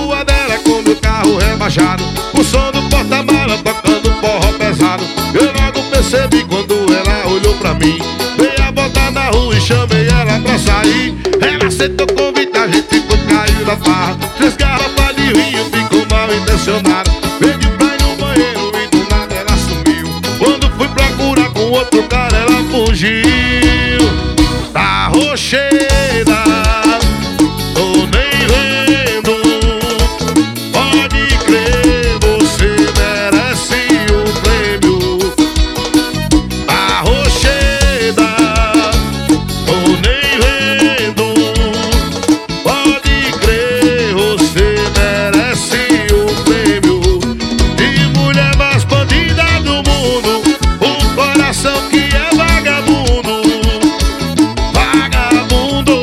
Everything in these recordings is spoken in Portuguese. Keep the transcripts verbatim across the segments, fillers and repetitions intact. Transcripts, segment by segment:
rua dela com meu carro rebaixado, o som do porta-mala tocando forró pesado. Eu logo percebi quando ela olhou pra mim. Dei a volta na rua e chamei ela pra sair. Ela aceitou o convite, a gente ficou caindo na farra. Três garrafas de vinho, ficou mal intencionado. Pedi pra ir no banheiro e do nada ela sumiu. Quando fui procurar com outro cara, ela fugiu. Tá rocheira, tô nem vendo. Pode crer, você merece um prêmio. Tá rocheira, tô nem vendo. Pode crer, você merece um prêmio. De mulher mais bandida do mundo, um coração que é vagabundo. Vagabundo.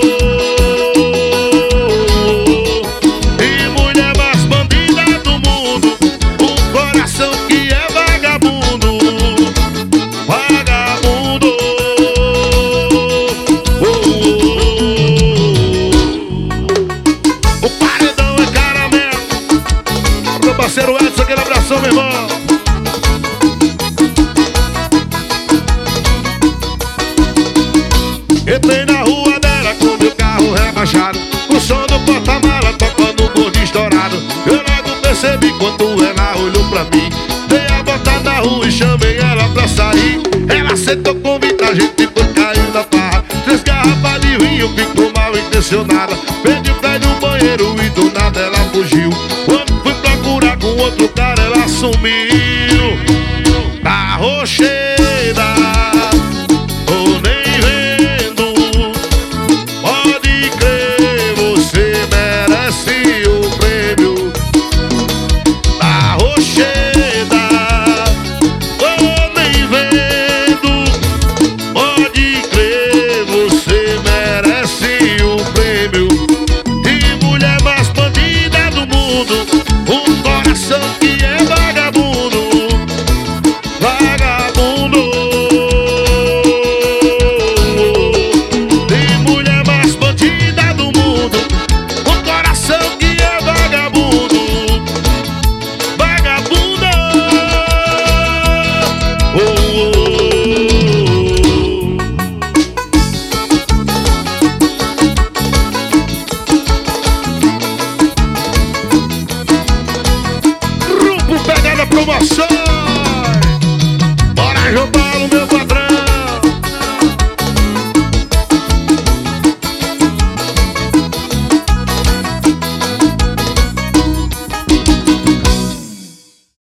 De mulher mais bandida do mundo, um coração que é vagabundo. Vagabundo. Oh, oh, oh. O paredão é caramelo. Meu parceiro Edson, aquele abração, meu irmão. Entrei na rua dela com meu carro rebaixado, o som do porta-mala tocando um gordo estourado. Eu logo percebi quando ela olhou pra mim. Dei a volta na rua e chamei ela pra sair. Ela aceitou o convite, a gente ficou caindo na farra. Três garrafas de vinho, ficou mal intencionada. Pedi pra ir no banheiro e do nada ela fugiu. Quando fui procurar com outro cara, ela sumiu. Tá rocheira, tô nem vendo. Pode crer, você merece um prêmio. Tá rocheira, tô nem vendo. Pode crer, você merece um prêmio. De mulher mais bandida do mundo, um coração que é vagabundo. Vagabundo. De mulher mais bandida do mundo, um coração que é vagabundo. Vagabundo. Oh, oh, oh. Grupo Pegada Promoções. Bora, João Paulo, meu pai.